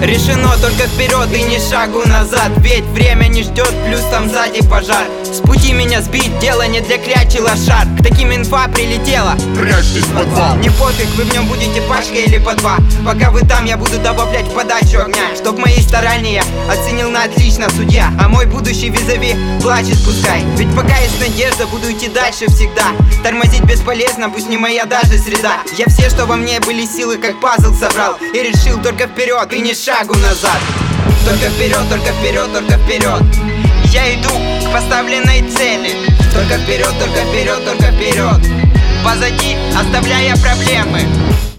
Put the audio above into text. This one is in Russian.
Решено только вперед и ни шагу назад. Ведь время не ждет, плюс там сзади пожар. С пути меня сбить, дело не для клячи лошар. К таким инфа прилетела. Прячьтесь в подвал. Не пофиг, вы в нем будете пачка или по два. Пока вы там, я буду добавлять в подачу огня. Чтоб мои старания оценил на отлично судья. А мой будущий визави плачет пускай. Ведь пока есть надежда, буду идти дальше всегда. Тормозить бесполезно, пусть не моя даже среда. Я все, что во мне были силы, как пазл собрал. И решил только вперед и ни шагу назад. Только вперед, только вперед, только вперед. Я иду к поставленной цели. Только вперед, только вперед, только вперед. Позади оставляя проблемы.